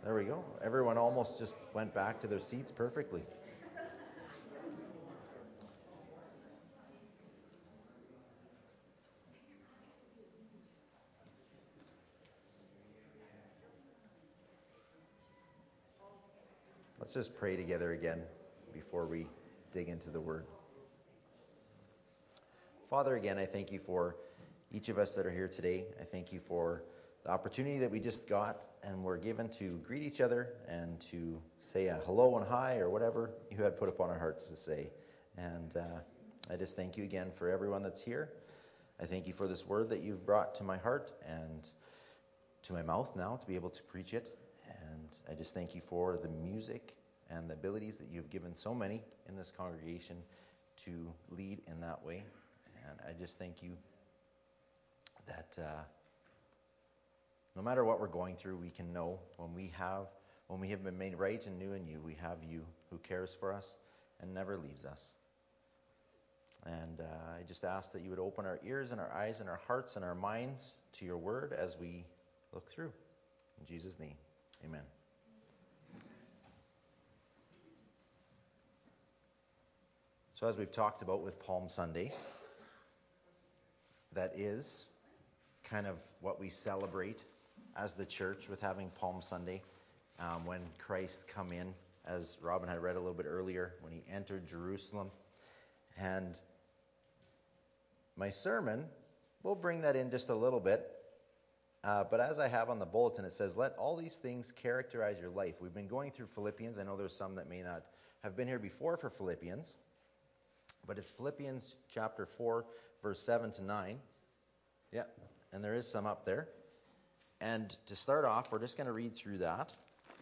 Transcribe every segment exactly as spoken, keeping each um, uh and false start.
There we go. Everyone almost just went back to their seats perfectly. Let's just pray together again before we dig into the Word. Father, again, I thank you for each of us that are here today. I thank you for the opportunity that we just got and were given to greet each other and to say a hello and hi or whatever you had put upon our hearts to say. And uh, I just thank you again for everyone that's here. I thank you for this word that you've brought to my heart and to my mouth now to be able to preach it. And I just thank you for the music and the abilities that you've given so many in this congregation to lead in that way. And I just thank you that uh, no matter what we're going through, we can know when we have when we have been made right and new in you, we have you who cares for us and never leaves us. And uh, I just ask that you would open our ears and our eyes and our hearts and our minds to your word as we look through. In Jesus' name, amen. So as we've talked about with Palm Sunday, that is kind of what we celebrate as the church with having Palm Sunday, um, when Christ come in, as Robin had read a little bit earlier, when he entered Jerusalem. And my sermon, we'll bring that in just a little bit. Uh, but as I have on the bulletin, it says, let all these things characterize your life. We've been going through Philippians. I know there's some that may not have been here before for Philippians. But it's Philippians chapter four, verse seven to nine. Yeah, and there is some up there. And to start off, we're just going to read through that.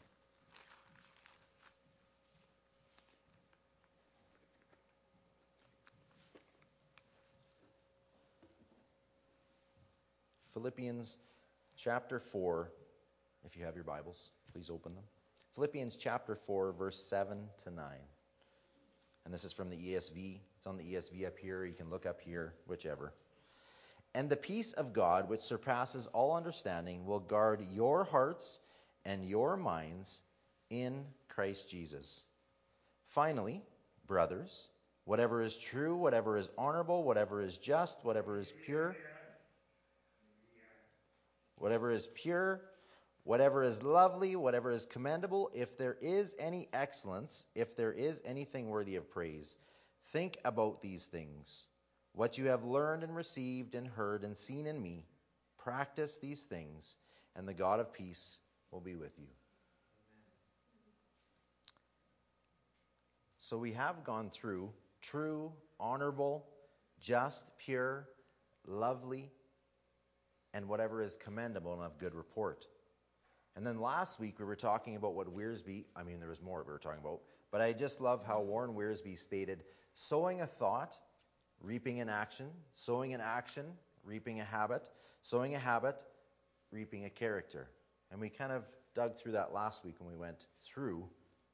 Philippians chapter four, if you have your Bibles, please open them. Philippians chapter four, verse seven to nine. And this is from the E S V. It's on the E S V up here. You can look up here, whichever. And the peace of God, which surpasses all understanding, will guard your hearts and your minds in Christ Jesus. Finally, brothers, whatever is true, whatever is honorable, whatever is just, whatever is pure, whatever is pure, whatever is lovely, whatever is commendable, if there is any excellence, if there is anything worthy of praise, think about these things. What you have learned and received and heard and seen in me, practice these things, and the God of peace will be with you. So we have gone through true, honorable, just, pure, lovely, and whatever is commendable and of good report. And then last week we were talking about what Wiersbe, I mean there was more we were talking about, but I just love how Warren Wiersbe stated, sowing a thought, reaping an action, sowing an action, reaping a habit, sowing a habit, reaping a character. And we kind of dug through that last week when we went through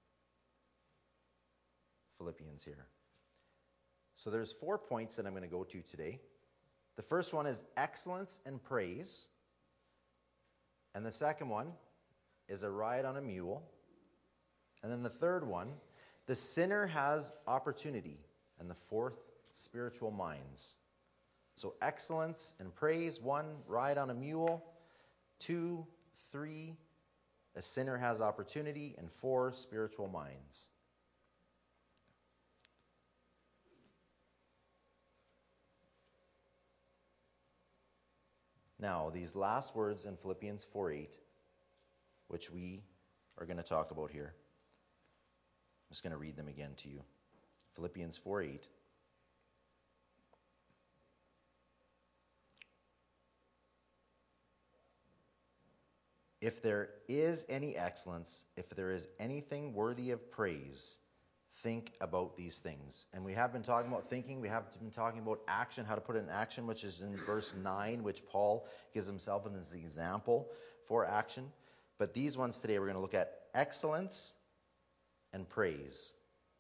Philippians here. So there's four points that I'm going to go to today. The first one is excellence and praise. And the second one is a ride on a mule. And then the third one, the sinner has opportunity. And the fourth, spiritual minds. So excellence and praise. One, ride on a mule. Two, three, a sinner has opportunity. And four, spiritual minds. Now, these last words in Philippians four eight, which we are going to talk about here. I'm just going to read them again to you. Philippians four eight. If there is any excellence, if there is anything worthy of praise, think about these things. And we have been talking about thinking. We have been talking about action, how to put it in action, which is in verse nine, which Paul gives himself as an example for action. But these ones today, we're going to look at excellence and praise.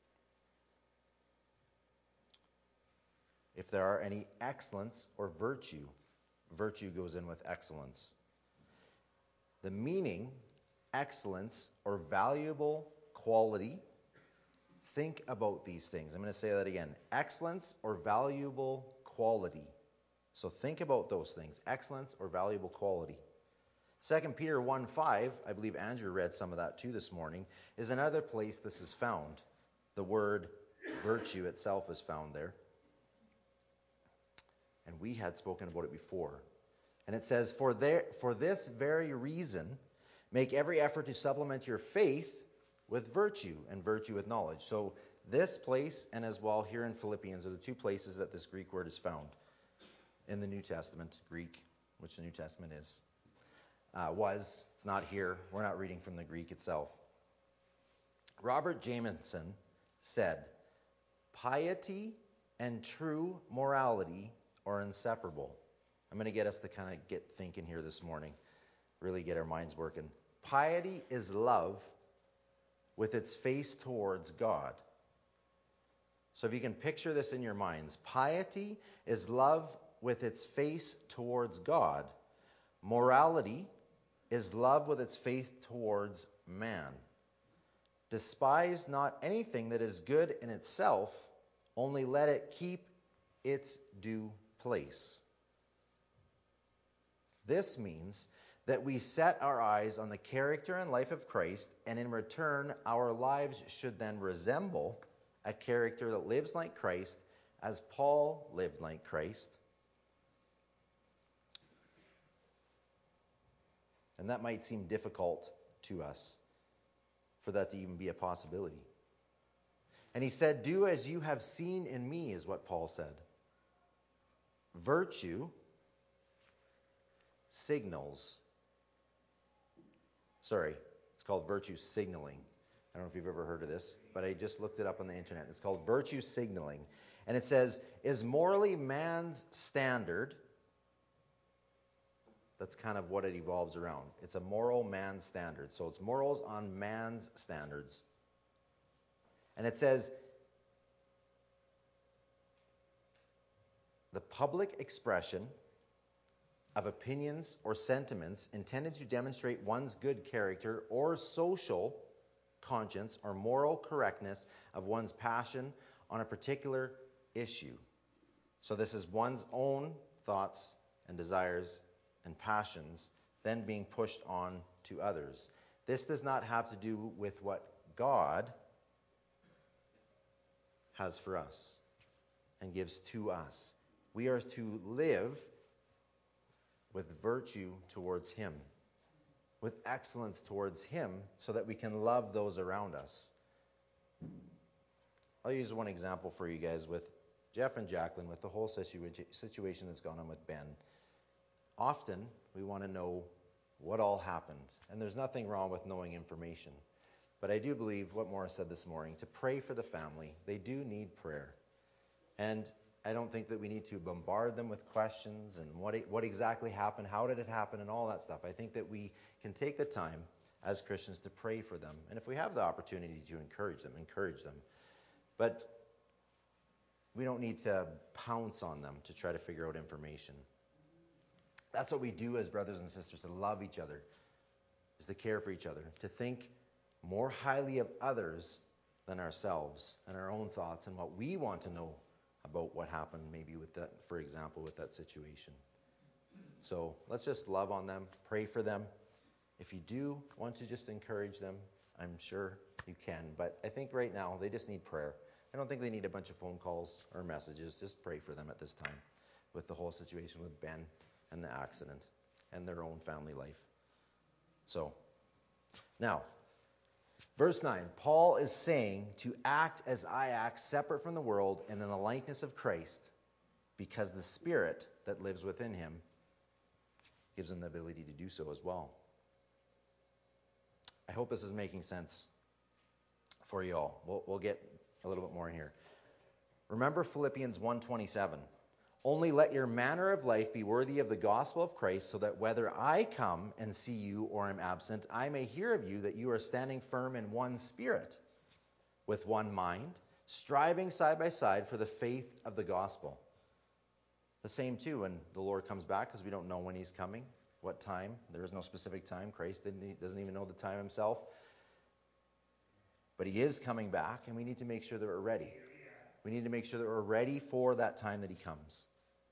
If there are any excellence or virtue, virtue goes in with excellence. The meaning excellence, or valuable quality. Think about these things. I'm going to say that again. Excellence or valuable quality. So think about those things. Excellence or valuable quality. Second Peter one five, I believe Andrew read some of that too this morning, is another place this is found. The word virtue itself is found there. And we had spoken about it before. And it says, for, there, for this very reason, make every effort to supplement your faith with virtue, and virtue with knowledge. So this place, and as well here in Philippians, are the two places that this Greek word is found. In the New Testament, Greek, which the New Testament is. Uh, was. It's not here. We're not reading from the Greek itself. Robert Jamieson said, piety and true morality are inseparable. I'm going to get us to kind of get thinking here this morning. Really get our minds working. Piety is love with its face towards God. So if you can picture this in your minds, piety is love with its face towards God. Morality is love with its faith towards man. Despise not anything that is good in itself, only let it keep its due place. This means that we set our eyes on the character and life of Christ, and in return, our lives should then resemble a character that lives like Christ, as Paul lived like Christ. And that might seem difficult to us, for that to even be a possibility. And he said, do as you have seen in me, is what Paul said. Virtue signals. Sorry, it's called virtue signaling. I don't know if you've ever heard of this, but I just looked it up on the internet. It's called virtue signaling. And it says, is morally man's standard. That's kind of what it evolves around. It's a moral man's standard. So it's morals on man's standards. And it says, the public expression of opinions or sentiments intended to demonstrate one's good character or social conscience or moral correctness of one's passion on a particular issue. So this is one's own thoughts and desires and passions then being pushed on to others. This does not have to do with what God has for us and gives to us. We are to live with virtue towards Him, with excellence towards Him, so that we can love those around us. I'll use one example for you guys with Jeff and Jacqueline, with the whole situa- situation that's gone on with Ben. Often, we want to know what all happened, and there's nothing wrong with knowing information. But I do believe what Morris said this morning, to pray for the family. They do need prayer. And I don't think that we need to bombard them with questions and what what exactly happened, how did it happen, and all that stuff. I think that we can take the time as Christians to pray for them. And if we have the opportunity to encourage them, encourage them. But we don't need to pounce on them to try to figure out information. That's what we do as brothers and sisters, to love each other, is to care for each other, to think more highly of others than ourselves and our own thoughts and what we want to know about what happened maybe with that, for example, with that situation. So let's just love on them, pray for them. If you do want to just encourage them, I'm sure you can. But I think right now they just need prayer. I don't think they need a bunch of phone calls or messages. Just pray for them at this time with the whole situation with Ben and the accident and their own family life. So, now, verse nine, Paul is saying to act as I act, separate from the world and in the likeness of Christ, because the Spirit that lives within him gives him the ability to do so as well. I hope this is making sense for you all. We'll, we'll get a little bit more in here. Remember Philippians one twenty-seven. Only let your manner of life be worthy of the gospel of Christ, so that whether I come and see you or am absent, I may hear of you that you are standing firm in one spirit, with one mind, striving side by side for the faith of the gospel. The same too when the Lord comes back, because we don't know when he's coming. what time. There is no specific time. Christ didn't, doesn't even know the time himself. But he is coming back, and we need to make sure that we're ready. We need to make sure that we're ready for that time that he comes.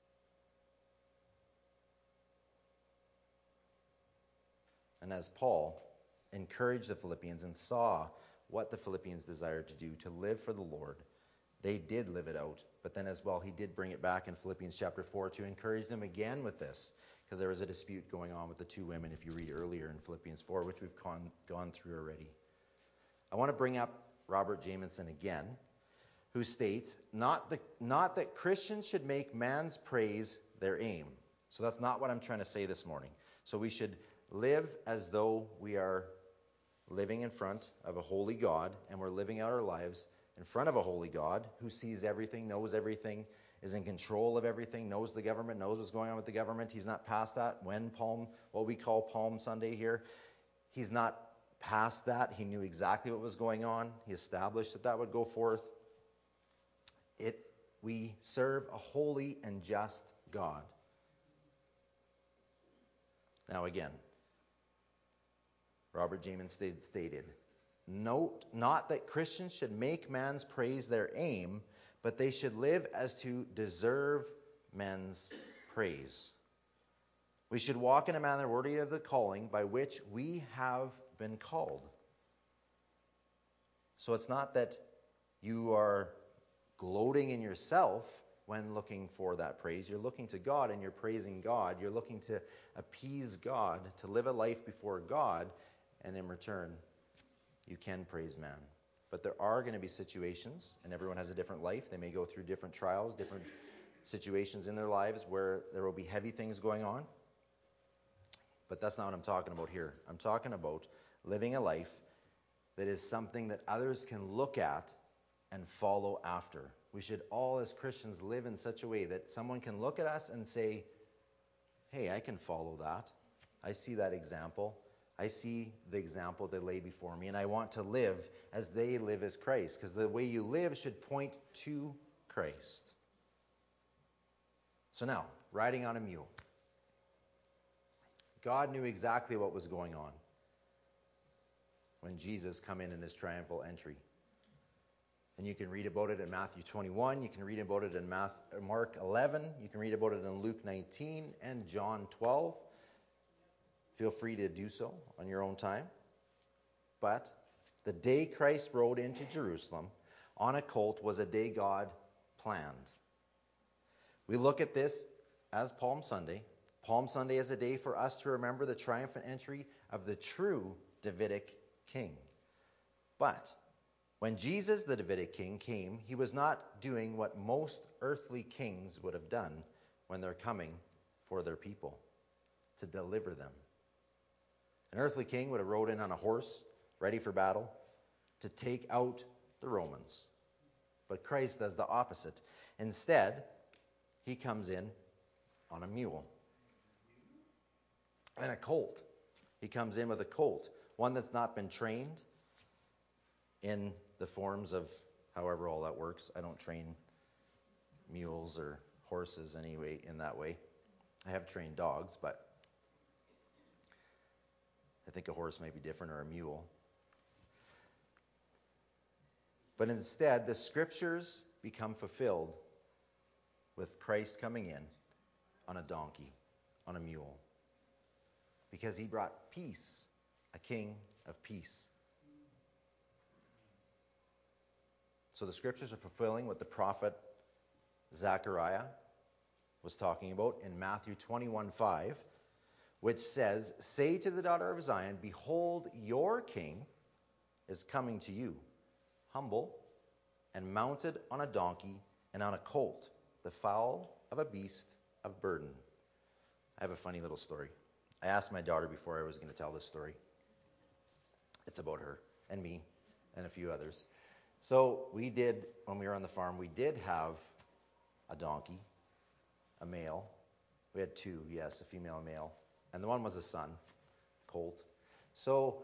And as Paul encouraged the Philippians and saw what the Philippians desired to do, to live for the Lord, they did live it out. But then as well, he did bring it back in Philippians chapter four to encourage them again with this, because there was a dispute going on with the two women, if you read earlier in Philippians four, which we've gone, gone through already. I want to bring up Robert Jamieson again, who states, not, the, not that Christians should make man's praise their aim. So that's not what I'm trying to say this morning. So we should live as though we are living in front of a holy God, and we're living out our lives in front of a holy God who sees everything, knows everything, is in control of everything, knows the government, knows what's going on with the government. He's not past that. When Palm, what we call Palm Sunday here, he's not past that. He knew exactly what was going on. He established that that would go forth. It, we serve a holy and just God. Now again, Robert Jamieson stated, note not that Christians should make man's praise their aim, but they should live as to deserve men's praise. We should walk in a manner worthy of the calling by which we have been called. So it's not that you are gloating in yourself when looking for that praise. You're looking to God and you're praising God. You're looking to appease God, to live a life before God, and in return, you can praise man. But there are going to be situations, and everyone has a different life. They may go through different trials, different situations in their lives where there will be heavy things going on. But that's not what I'm talking about here. I'm talking about living a life that is something that others can look at and follow after. We should all, as Christians, live in such a way that someone can look at us and say, hey, I can follow that. I see that example. I see the example they lay before me, and I want to live as they live as Christ, because the way you live should point to Christ. So now, riding on a mule. God knew exactly what was going on when Jesus come in in his triumphal entry. And you can read about it in Matthew twenty-one, you can read about it in Mark eleven, you can read about it in Luke nineteen and John twelve. Feel free to do so on your own time. But the day Christ rode into Jerusalem on a colt was a day God planned. We look at this as Palm Sunday. Palm Sunday is a day for us to remember the triumphant entry of the true Davidic king. But when Jesus, the Davidic king, came, he was not doing what most earthly kings would have done when they're coming for their people, to deliver them. An earthly king would have rode in on a horse, ready for battle, to take out the Romans. But Christ does the opposite. Instead, he comes in on a mule and a colt. He comes in with a colt, one that's not been trained in the forms of however all that works. I don't train mules or horses anyway in that way. I have trained dogs, but I think a horse may be different, or a mule. But instead, the scriptures become fulfilled with Christ coming in on a donkey, on a mule. Because he brought peace, a king of peace. So the scriptures are fulfilling what the prophet Zechariah was talking about in Matthew twenty-one five. Which says, say to the daughter of Zion, behold, your king is coming to you, humble and mounted on a donkey and on a colt, the foal of a beast of burden. I have a funny little story. I asked my daughter before I was going to tell this story. It's about her and me and a few others. So we did, when we were on the farm, we did have a donkey, a male. We had two, yes, a female and male. And the one was a son, colt. So,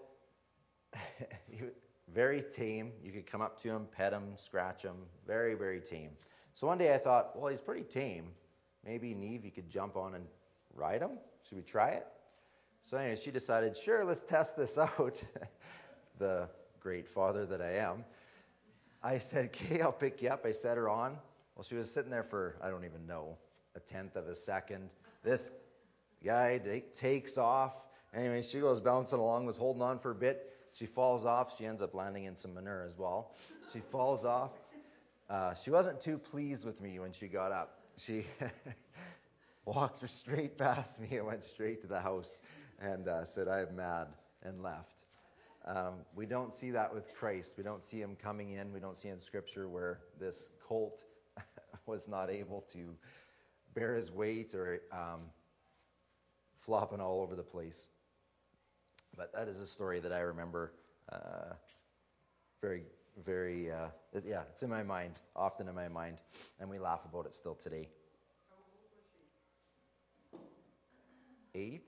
very tame. You could come up to him, pet him, scratch him. Very, very tame. So one day I thought, well, he's pretty tame. Maybe, Neve, you could jump on and ride him. Should we try it? So anyway, she decided, sure, let's test this out. The great father that I am. I said, okay, I'll pick you up. I set her on. Well, she was sitting there for, I don't even know, a tenth of a second. This guy takes off. Anyway, she goes bouncing along, was holding on for a bit. She falls off. She ends up landing in some manure as well. She falls off. Uh, she wasn't too pleased with me when she got up. She walked straight past me and went straight to the house and uh, said, I'm mad, and left. Um, we don't see that with Christ. We don't see him coming in. We don't see in Scripture where this colt was not able to bear his weight or um, flopping all over the place. But that is a story that I remember uh, very, very, uh, it, yeah, it's in my mind, often in my mind, and we laugh about it still today. Eight?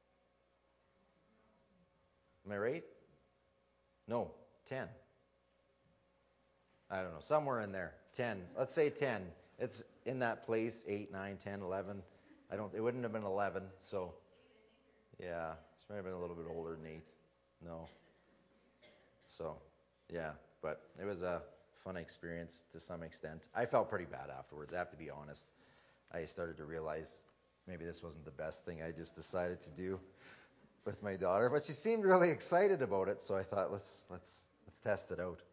Am I right? No, ten. I don't know, somewhere in there. ten. Let's say ten. It's in that place, eight, nine, ten, eleven. I don't, it wouldn't have been eleven, so, yeah, she might have been a little bit older than eight. No. So, yeah, but it was a fun experience to some extent. I felt pretty bad afterwards, I have to be honest. I started to realize maybe this wasn't the best thing I just decided to do with my daughter, but she seemed really excited about it, so I thought let's let's let's test it out.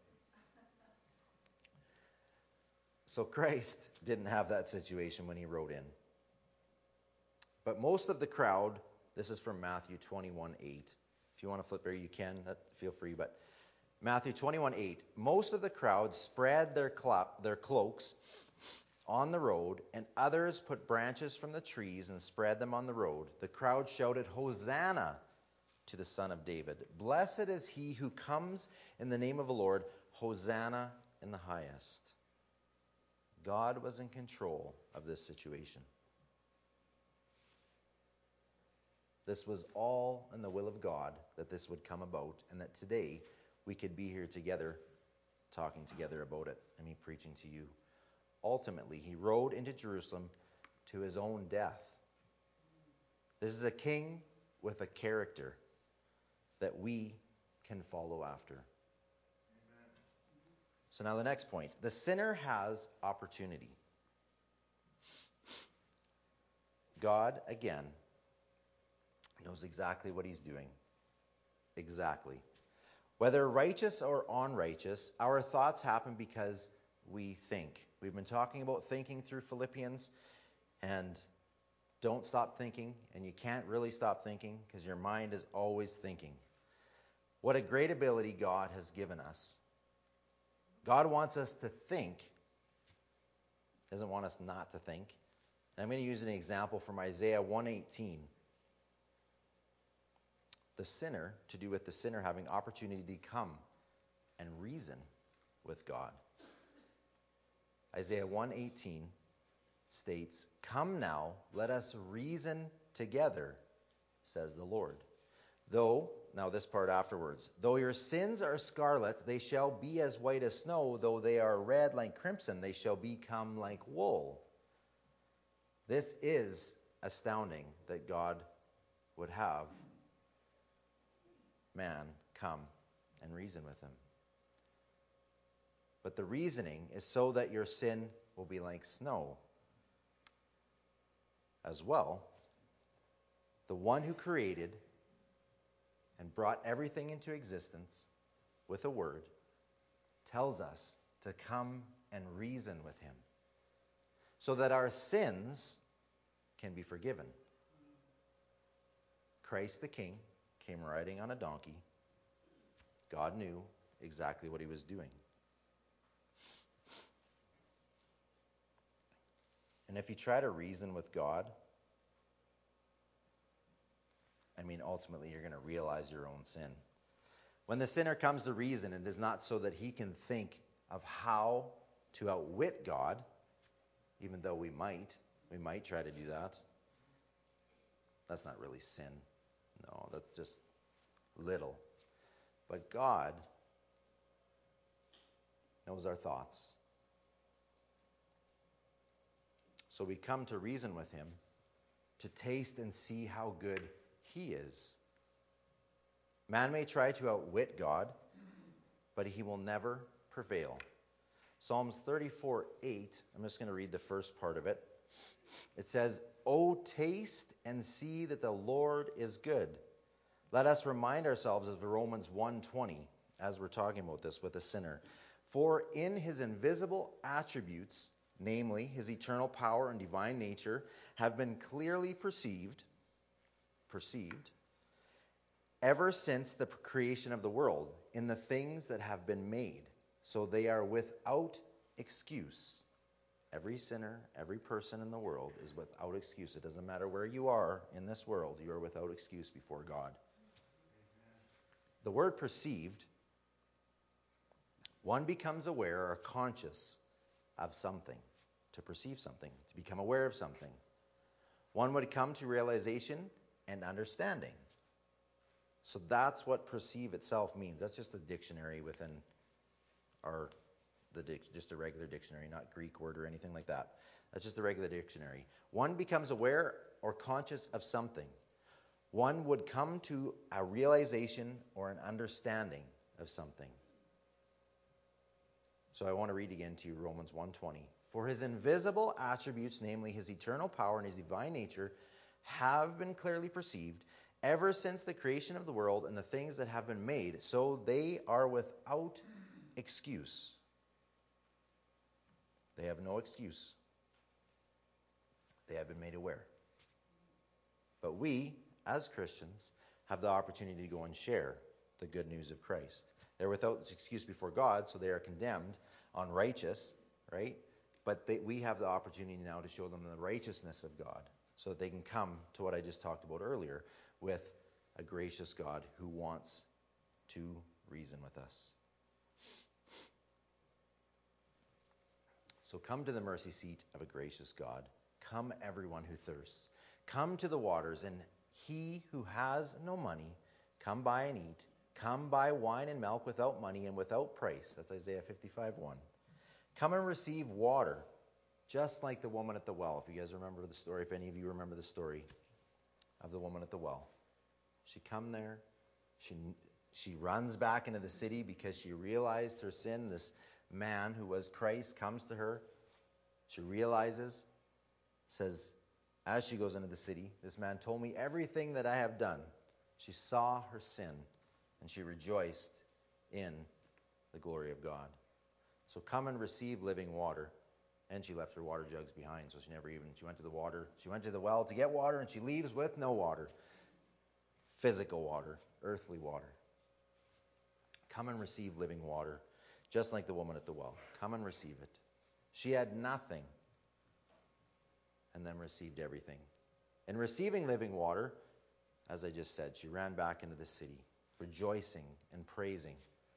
So Christ didn't have that situation when he rode in. But most of the crowd, this is from Matthew twenty-one eight. If you want to flip there, you can, that, feel free, but Matthew twenty-one eight, most of the crowd spread their, clo- their cloaks on the road, and others put branches from the trees and spread them on the road. The crowd shouted, Hosanna to the Son of David. Blessed is he who comes in the name of the Lord. Hosanna in the highest. God was in control of this situation. This was all in the will of God that this would come about, and that today we could be here together, talking together about it, and me preaching to you. Ultimately, he rode into Jerusalem to his own death. This is a king with a character that we can follow after. Amen. So now the next point. The sinner has opportunity. God, again, knows exactly what he's doing. Exactly. Whether righteous or unrighteous, our thoughts happen because we think. We've been talking about thinking through Philippians, and don't stop thinking, and you can't really stop thinking because your mind is always thinking. What a great ability God has given us. God wants us to think. He doesn't want us not to think. And I'm going to use an example from Isaiah one eighteen. The sinner, to do with the sinner having opportunity to come and reason with God. Isaiah one eighteen states, Come now, let us reason together, says the Lord. Though, now this part afterwards, though your sins are scarlet, they shall be as white as snow. Though they are red like crimson, they shall become like wool. This is astounding that God would have man come and reason with him. But the reasoning is so that your sin will be like snow. As well, the one who created and brought everything into existence with a word tells us to come and reason with him so that our sins can be forgiven. Christ the King came riding on a donkey. God knew exactly what he was doing. And if you try to reason with God, I mean, ultimately you're going to realize your own sin. When the sinner comes to reason, it is not so that he can think of how to outwit God, even though we might. We might try to do that. That's not really sin. No, that's just little. But God knows our thoughts. So we come to reason with him, to taste and see how good he is. Man may try to outwit God, but he will never prevail. Psalms thirty-four eight, I'm just going to read the first part of it. It says, "O taste and see that the Lord is good." Let us remind ourselves of Romans one twenty, as we're talking about this with a sinner. "For in his invisible attributes, namely his eternal power and divine nature, have been clearly perceived, perceived, ever since the creation of the world, in the things that have been made, so they are without excuse." Every sinner, every person in the world is without excuse. It doesn't matter where you are in this world, you are without excuse before God. The word perceived, one becomes aware or conscious of something, to perceive something, to become aware of something. One would come to realization and understanding. So that's what perceive itself means. That's just a dictionary within our, the dic- just a regular dictionary, not Greek word or anything like that. That's just a regular dictionary. One becomes aware or conscious of something. One would come to a realization or an understanding of something. So I want to read again to you Romans one twenty. "For his invisible attributes, namely his eternal power and his divine nature, have been clearly perceived ever since the creation of the world and the things that have been made, so they are without excuse." They have no excuse. They have been made aware. But we, as Christians, have the opportunity to go and share the good news of Christ. They're without excuse before God, so they are condemned, unrighteous, right? But they, we have the opportunity now to show them the righteousness of God, so that they can come to what I just talked about earlier, with a gracious God who wants to reason with us. So come to the mercy seat of a gracious God. Come, everyone who thirsts. Come to the waters, and he who has no money, come buy and eat. Come buy wine and milk without money and without price. That's Isaiah fifty-five one. Come and receive water, just like the woman at the well. If you guys remember the story, if any of you remember the story of the woman at the well. She come there. She she runs back into the city because she realized her sin. This man who was Christ comes to her. She realizes, says, as she goes into the city, "This man told me everything that I have done." She saw her sin, and she rejoiced in the glory of God. So come and receive living water. And she left her water jugs behind, so she never even, she went to the water, she went to the well to get water, and she leaves with no water. Physical water, earthly water. Come and receive living water, just like the woman at the well. Come and receive it. She had nothing, and then received everything. In receiving living water, as I just said, she ran back into the city, rejoicing and praising.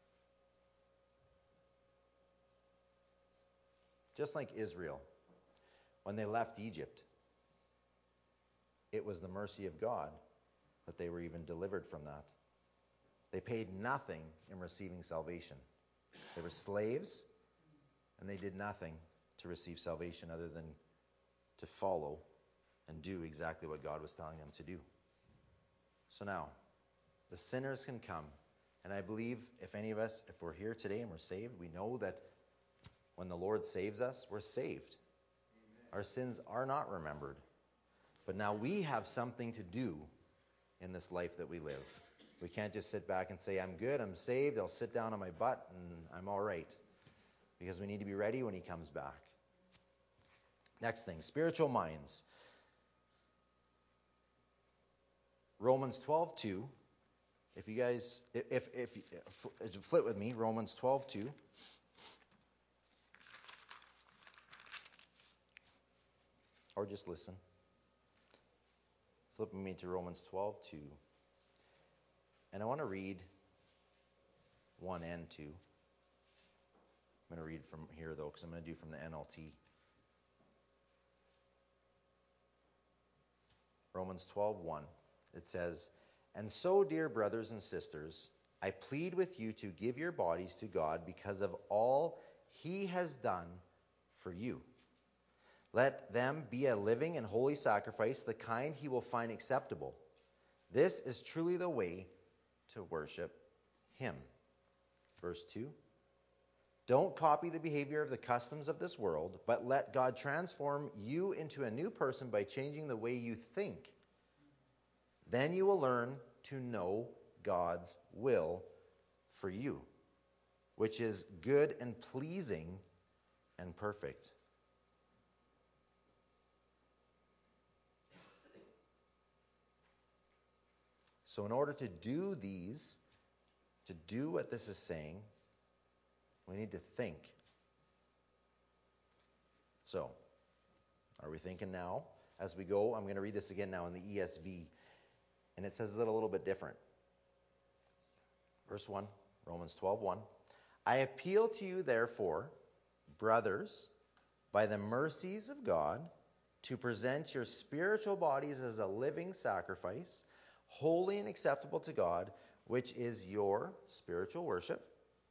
Just like Israel, when they left Egypt, it was the mercy of God that they were even delivered from that. They paid nothing in receiving salvation. They were slaves, and they did nothing to receive salvation other than to follow and do exactly what God was telling them to do. So now, the sinners can come, and I believe if any of us, if we're here today and we're saved, we know that when the Lord saves us, we're saved. Amen. Our sins are not remembered. But now we have something to do in this life that we live. We can't just sit back and say, "I'm good, I'm saved, I'll sit down on my butt and I'm all right." Because we need to be ready when he comes back. Next thing, spiritual minds. Romans twelve two. If you guys, if, if, if flip with me, Romans twelve two. Or just listen. Flip with me to Romans twelve two. And I want to read one and two. I'm going to read from here, though, because I'm going to do from the N L T. Romans twelve one. It says, "And so, dear brothers and sisters, I plead with you to give your bodies to God because of all he has done for you. Let them be a living and holy sacrifice, the kind he will find acceptable. This is truly the way to worship him. Verse two. Don't copy the behavior of the customs of this world, but let God transform you into a new person by changing the way you think. Then you will learn to know God's will for you, which is good and pleasing and perfect. So in order to do these, to do what this is saying, we need to think. So, are we thinking now? As we go, I'm going to read this again now in the E S V. And it says it a little bit different. Verse one, Romans twelve one. I appeal to you, therefore, brothers, by the mercies of God, to present your spiritual bodies as a living sacrifice, holy and acceptable to God, which is your spiritual worship.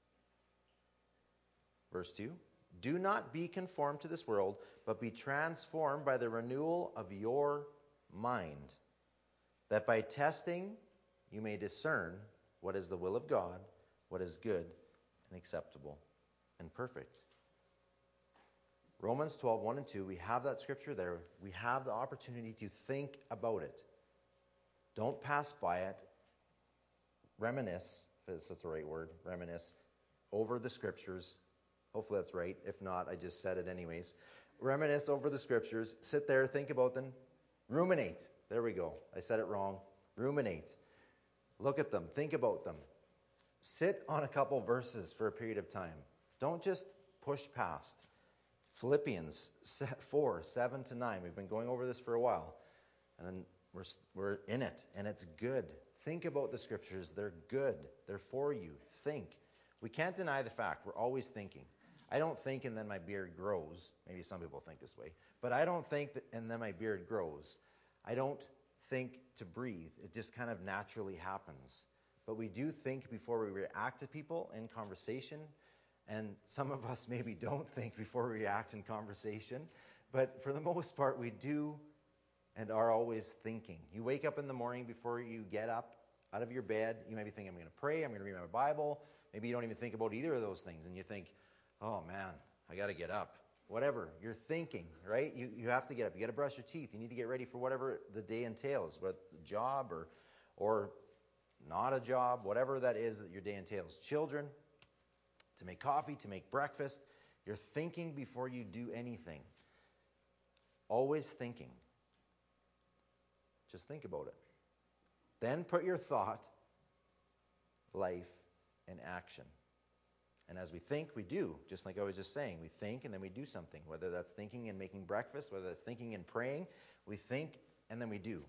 Verse two, do not be conformed to this world, but be transformed by the renewal of your mind, that by testing you may discern what is the will of God, what is good and acceptable and perfect. Romans twelve one and two, we have that scripture there. We have the opportunity to think about it. Don't pass by it. Reminisce, if that's the right word, reminisce over the scriptures. Hopefully that's right. If not, I just said it anyways. Reminisce over the scriptures. Sit there, think about them. Ruminate. There we go. I said it wrong. Ruminate. Look at them. Think about them. Sit on a couple verses for a period of time. Don't just push past. Philippians four, seven to nine. We've been going over this for a while. And then we're, we're in it. And it's good. Think about the scriptures. They're good. They're for you. Think. We can't deny the fact. We're always thinking. I don't think and then my beard grows. Maybe some people think this way. But I don't think that and then my beard grows. I don't think to breathe. It just kind of naturally happens. But we do think before we react to people in conversation. And some of us maybe don't think before we react in conversation. But for the most part, we do and are always thinking. You wake up in the morning before you get up out of your bed. You might be thinking, I'm going to pray. I'm going to read my Bible. Maybe you don't even think about either of those things. And you think, oh man, I got to get up. Whatever. You're thinking, right? You you have to get up. You got to brush your teeth. You need to get ready for whatever the day entails, whether a job or or not a job, whatever that is that your day entails. Children, to make coffee, to make breakfast. You're thinking before you do anything. Always thinking. Just think about it. Then put your thought, life, in action. And as we think, we do. Just like I was just saying, we think and then we do something. Whether that's thinking and making breakfast, whether that's thinking and praying, we think and then we do.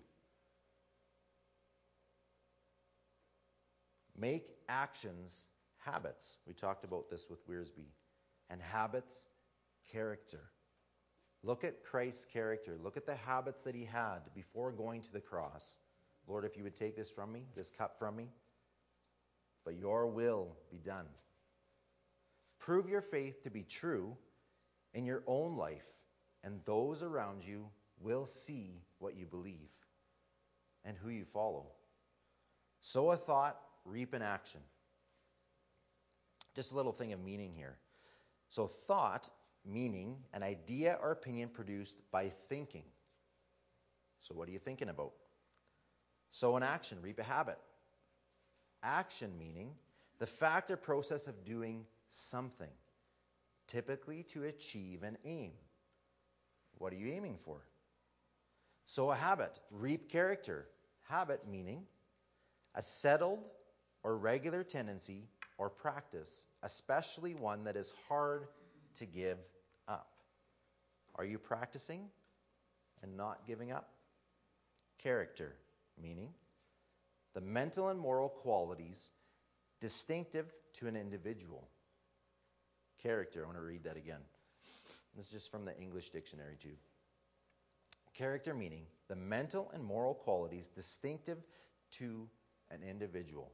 Make actions habits. We talked about this with Wearsby. And habits, character. Look at Christ's character. Look at the habits that he had before going to the cross. Lord, if you would take this from me, this cup from me, but your will be done. Prove your faith to be true in your own life, and those around you will see what you believe and who you follow. Sow a thought, reap an action. Just a little thing of meaning here. So thought, meaning an idea or opinion produced by thinking. So what are you thinking about? Sow an action, reap a habit. Action meaning the fact or process of doing something, typically to achieve an aim. What are you aiming for? Sow a habit, reap character. Habit meaning a settled or regular tendency or practice, especially one that is hard to give up. Are you practicing and not giving up? Character meaning the mental and moral qualities distinctive to an individual. Character, I want to read that again. This is just from the English dictionary too. Character meaning the mental and moral qualities distinctive to an individual.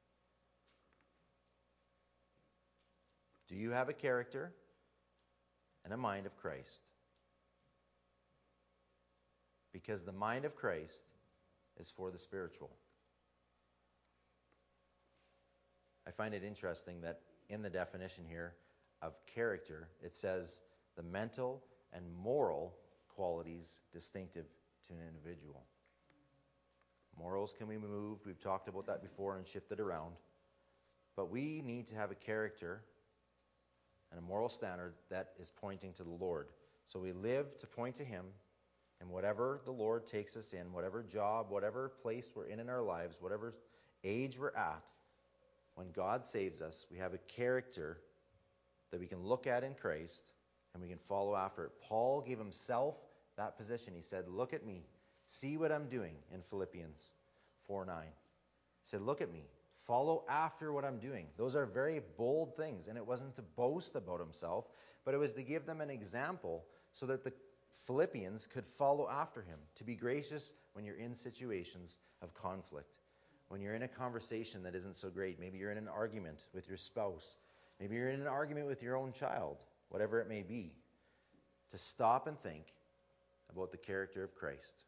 Do you have a character and a mind of Christ? Because the mind of Christ is for the spiritual. I find it interesting that in the definition here of character, it says the mental and moral qualities distinctive to an individual. Morals can be moved. We've talked about that before and shifted around. But we need to have a character and a moral standard that is pointing to the Lord. So we live to point to Him, and whatever the Lord takes us in, whatever job, whatever place we're in in our lives, whatever age we're at, when God saves us, we have a character that we can look at in Christ and we can follow after it. Paul gave himself that position. He said, look at me. See what I'm doing in Philippians four nine. He said, look at me. Follow after what I'm doing. Those are very bold things. And it wasn't to boast about himself, but it was to give them an example so that the Philippians could follow after him. To be gracious when you're in situations of conflict. When you're in a conversation that isn't so great. Maybe you're in an argument with your spouse. Maybe you're in an argument with your own child. Whatever it may be. To stop and think about the character of Christ.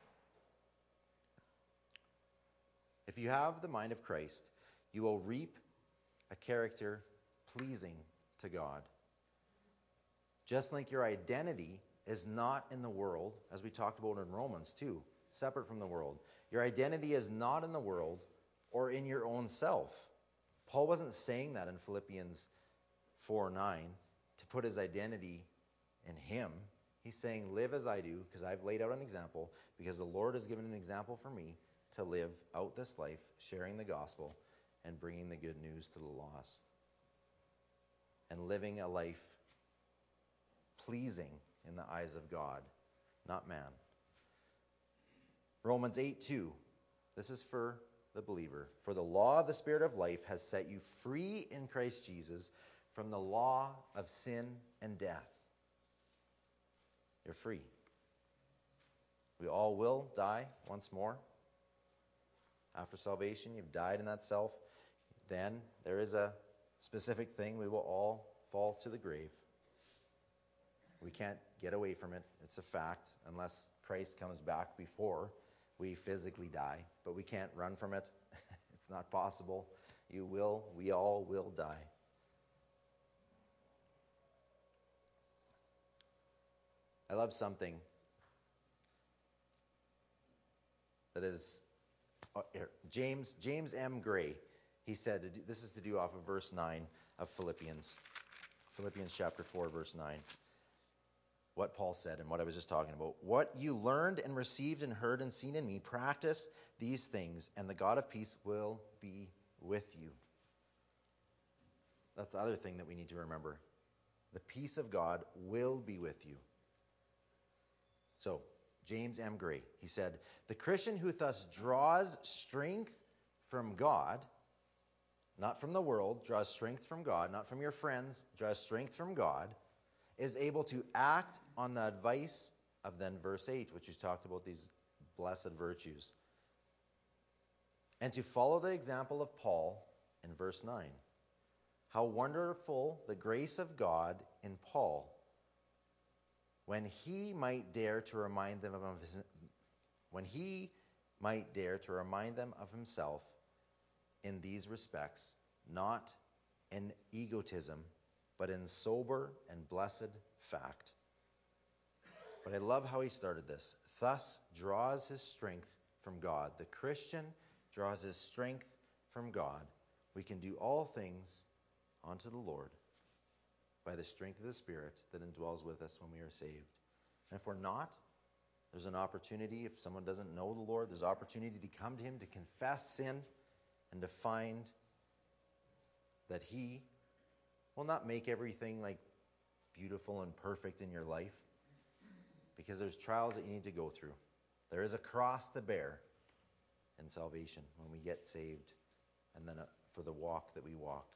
If you have the mind of Christ, you will reap a character pleasing to God. Just like your identity is not in the world, as we talked about in Romans too, separate from the world. Your identity is not in the world or in your own self. Paul wasn't saying that in Philippians four nine to put his identity in him. He's saying, live as I do, because I've laid out an example, because the Lord has given an example for me to live out this life, sharing the gospel and bringing the good news to the lost. And living a life pleasing in the eyes of God, not man. Romans eight two. This is for the believer. For the law of the Spirit of life has set you free in Christ Jesus from the law of sin and death. You're free. We all will die once more. After salvation, you've died in that self. Then there is a specific thing. We will all fall to the grave. We can't get away from it. It's a fact, unless Christ comes back before we physically die. But we can't run from it. It's not possible. You will, we all will die. I love something that is uh, here. James James M. Gray. He said, this is to do off of verse nine of Philippians. Philippians chapter four, verse nine. What Paul said and what I was just talking about. What you learned and received and heard and seen in me, practice these things, and the God of peace will be with you. That's the other thing that we need to remember. The peace of God will be with you. So, James M. Gray, he said, the Christian who thus draws strength from God, not from the world, draws strength from God, not from your friends, draws strength from God, is able to act on the advice of then verse eight, which is talked about these blessed virtues. And to follow the example of Paul in verse nine. How wonderful the grace of God in Paul, when he might dare to remind them of his, when he might dare to remind them of himself in these respects, not in egotism, but in sober and blessed fact. But I love how he started this. Thus draws his strength from God. The Christian draws his strength from God. We can do all things unto the Lord by the strength of the Spirit that indwells with us when we are saved. And if we're not, there's an opportunity. If someone doesn't know the Lord, there's opportunity to come to him, to confess sin, and to find that he will not make everything like beautiful and perfect in your life, because there's trials that you need to go through. There is a cross to bear in salvation when we get saved, and then for the walk that we walk.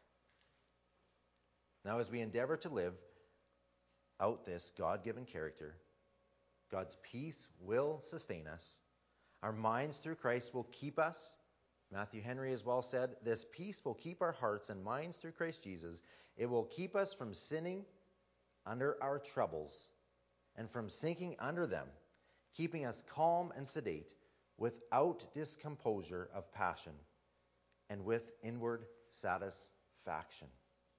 Now, as we endeavor to live out this God-given character, God's peace will sustain us. Our minds through Christ will keep us. Matthew Henry as well said, this peace will keep our hearts and minds through Christ Jesus. It will keep us from sinning under our troubles and from sinking under them, keeping us calm and sedate, without discomposure of passion, and with inward satisfaction.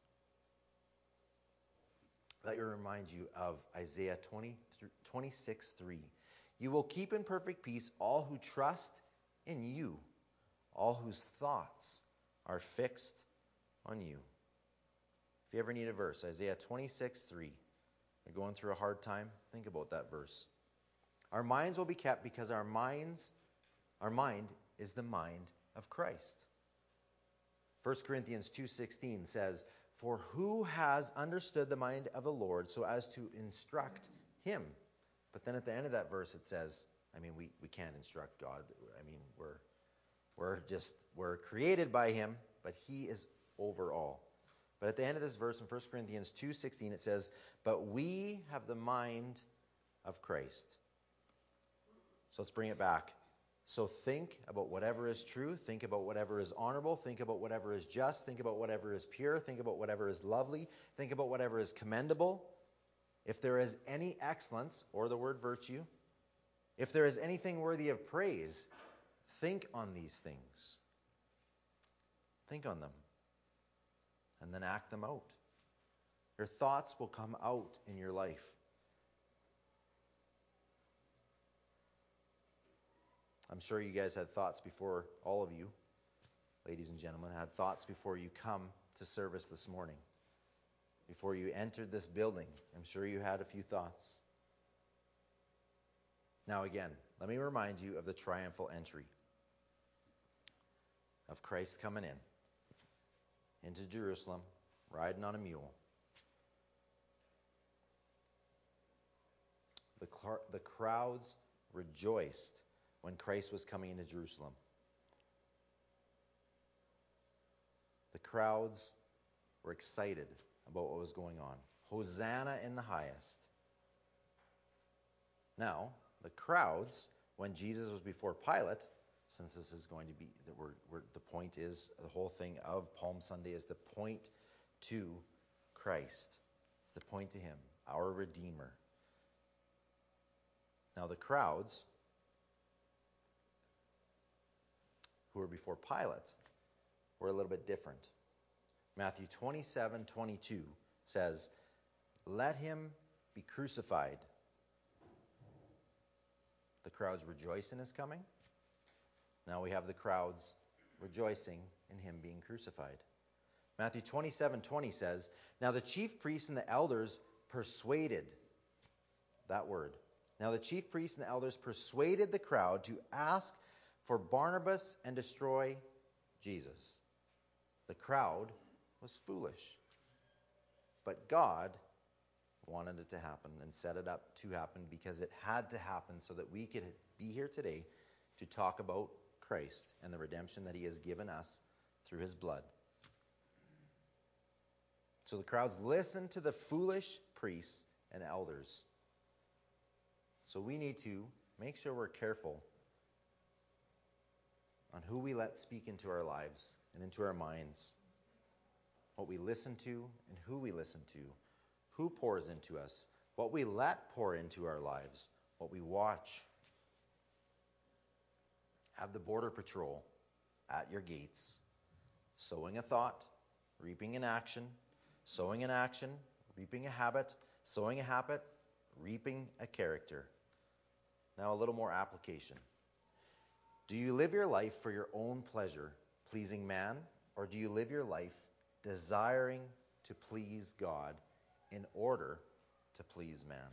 Let me remind you of Isaiah twenty-six three. You will keep in perfect peace all who trust in you, all whose thoughts are fixed on you. If you ever need a verse, Isaiah twenty-six three. You're going through a hard time, think about that verse. Our minds will be kept because our minds, our mind is the mind of Christ. First Corinthians two sixteen says, for who has understood the mind of the Lord so as to instruct him? But then at the end of that verse it says, I mean, we, we can't instruct God. I mean, we're we're just, we're created by him, but he is over all. But at the end of this verse in First Corinthians two sixteen it says, but we have the mind of Christ. So let's bring it back. So think about whatever is true, think about whatever is honorable, think about whatever is just, think about whatever is pure, think about whatever is lovely, think about whatever is commendable. If there is any excellence, or the word virtue, if there is anything worthy of praise, think on these things. Think on them. And then act them out. Your thoughts will come out in your life. I'm sure you guys had thoughts before, all of you, ladies and gentlemen, had thoughts before you come to service this morning. Before you entered this building, I'm sure you had a few thoughts. Now again, let me remind you of the triumphal entry of Christ coming in, into Jerusalem, riding on a mule. The, cl- the crowds rejoiced when Christ was coming into Jerusalem. The crowds were excited about what was going on. Hosanna in the highest. Now, the crowds, when Jesus was before Pilate, since this is going to be, that we're, we're, the point is, the whole thing of Palm Sunday is the point to Christ. It's the point to him, our Redeemer. Now, the crowds who were before Pilate were a little bit different. Matthew twenty-seven twenty-two says, let him be crucified. The crowds rejoice in his coming. Now we have the crowds rejoicing in him being crucified. Matthew twenty-seven twenty says, now the chief priests and the elders persuaded, that word. Now the chief priests and the elders persuaded the crowd to ask for Barnabas and destroy Jesus. The crowd was foolish. But God wanted it to happen and set it up to happen because it had to happen so that we could be here today to talk about Christ and the redemption that he has given us through his blood. So the crowds listened to the foolish priests and elders. So we need to make sure we're careful on who we let speak into our lives and into our minds, what we listen to and who we listen to, who pours into us, what we let pour into our lives, what we watch. Have the Border Patrol at your gates, sowing a thought, reaping an action, sowing an action, reaping a habit, sowing a habit, reaping a character. Now a little more application. Do you live your life for your own pleasure, pleasing man, or do you live your life desiring to please God in order to please man?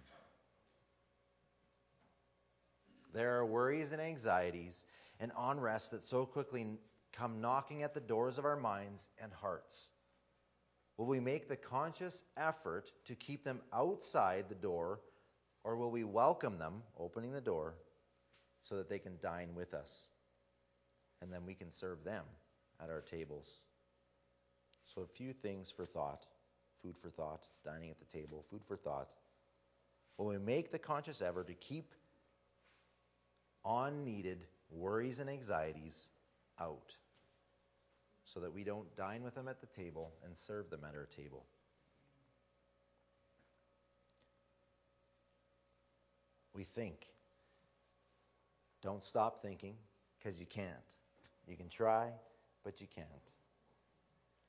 There are worries and anxieties and unrest that so quickly come knocking at the doors of our minds and hearts. Will we make the conscious effort to keep them outside the door, or will we welcome them, opening the door, so that they can dine with us, and then we can serve them at our tables? So a few things for thought. Food for thought, dining at the table, food for thought. Will we make the conscious effort to keep unneeded worries and anxieties out, so that we don't dine with them at the table and serve them at our table? We think. Don't stop thinking, because you can't. You can try, but you can't.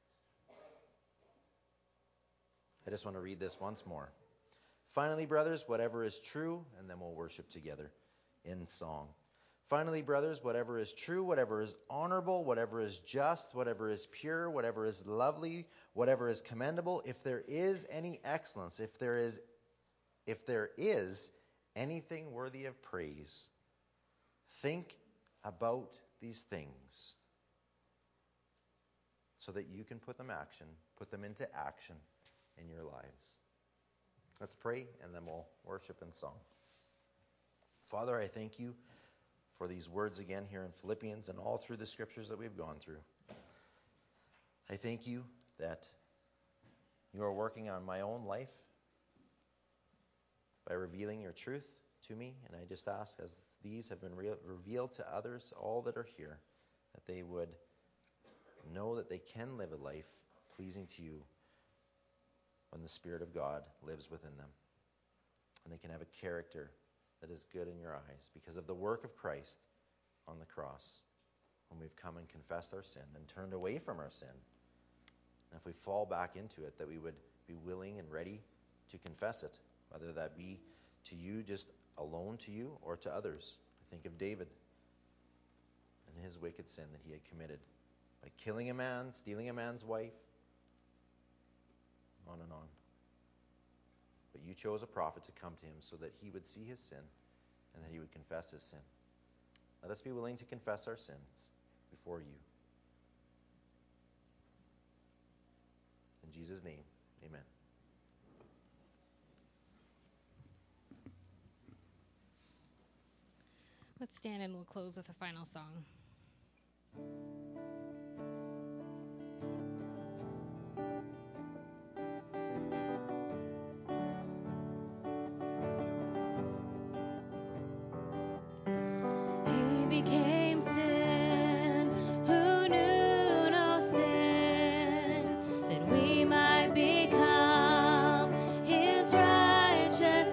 I just want to read this once more. Finally, brothers, whatever is true, and then we'll worship together in song. Finally, brothers, whatever is true, whatever is honorable, whatever is just, whatever is pure, whatever is lovely, whatever is commendable, if there is any excellence, if there is if there is anything worthy of praise, think about these things so that you can put them action, put them into action in your lives. Let's pray, and then we'll worship in song. Father, I thank you for these words again here in Philippians and all through the scriptures that we've gone through. I thank you that you are working on my own life by revealing your truth to me, and I just ask, as these have been re- revealed to others, all that are here, that they would know that they can live a life pleasing to you when the Spirit of God lives within them, and they can have a character that is good in your eyes because of the work of Christ on the cross, when we've come and confessed our sin and turned away from our sin. And if we fall back into it, that we would be willing and ready to confess it, whether that be to you, just alone to you, or to others. I think of David and his wicked sin that he had committed by killing a man, stealing a man's wife, on and on. But you chose a prophet to come to him so that he would see his sin and that he would confess his sin. Let us be willing to confess our sins before you. In Jesus' name, amen. Let's stand and we'll close with a final song.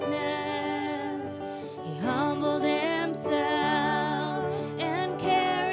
Humbled himself and carried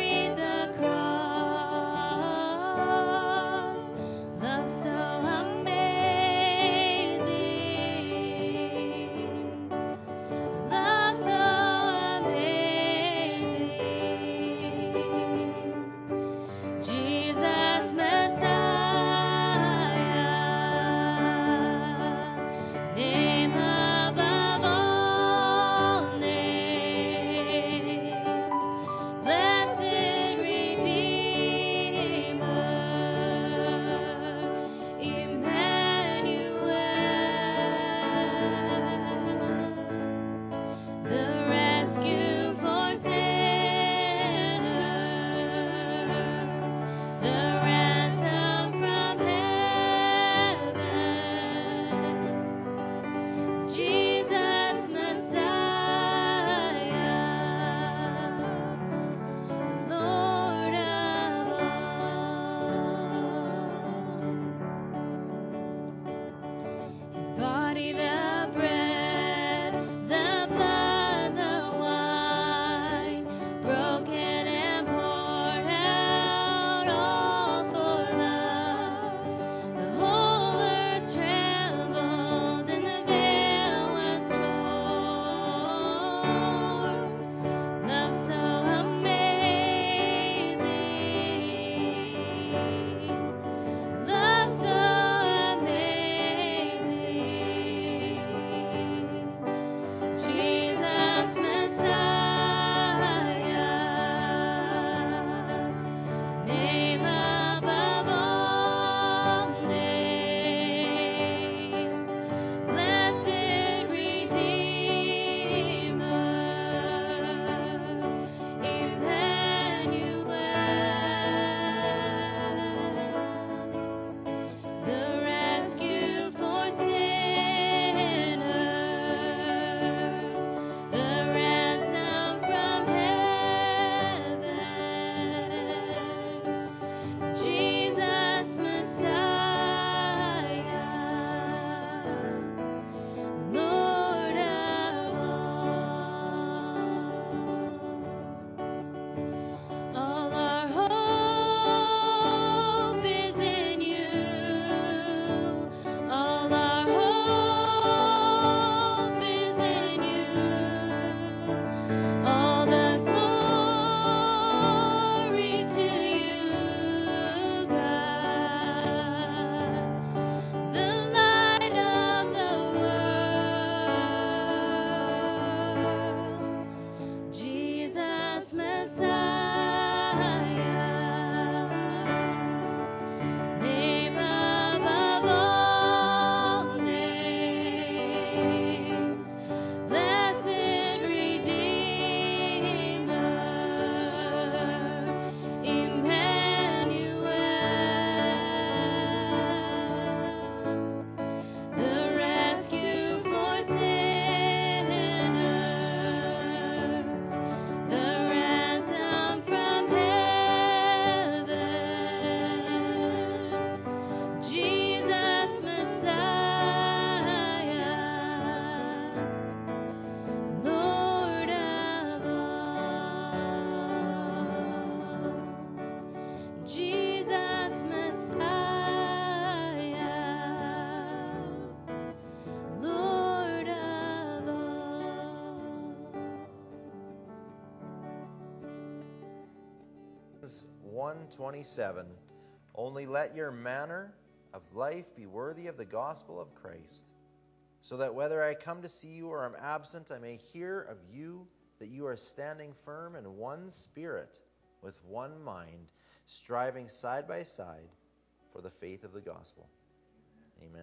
one twenty-seven. Only let your manner of life be worthy of the gospel of Christ, so that whether I come to see you or am absent, I may hear of you that you are standing firm in one spirit, with one mind, striving side by side for the faith of the gospel. Amen.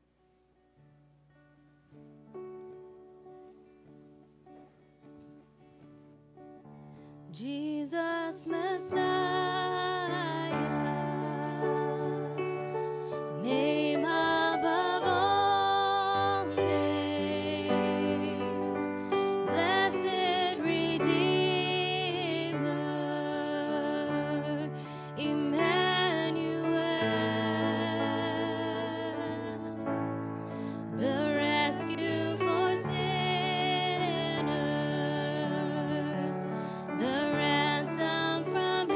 Jesus Messiah, name above all names, blessed Redeemer, Emmanuel, the rescue for sinners, the ransom from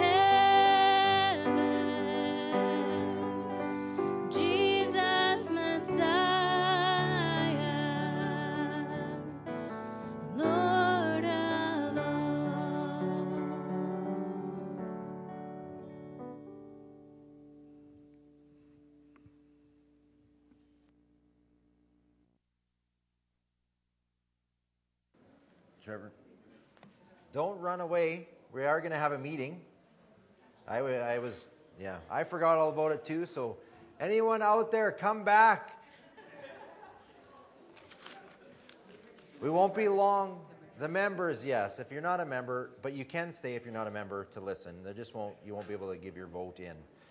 heaven, Jesus Messiah, Lord of all. Trevor, don't run away. We are going to have a meeting. I, wa- I was, yeah, I forgot all about it too. So, anyone out there, come back. We won't be long. The members, yes. If you're not a member, but you can stay if you're not a member to listen. They just won't. You won't be able to give your vote in.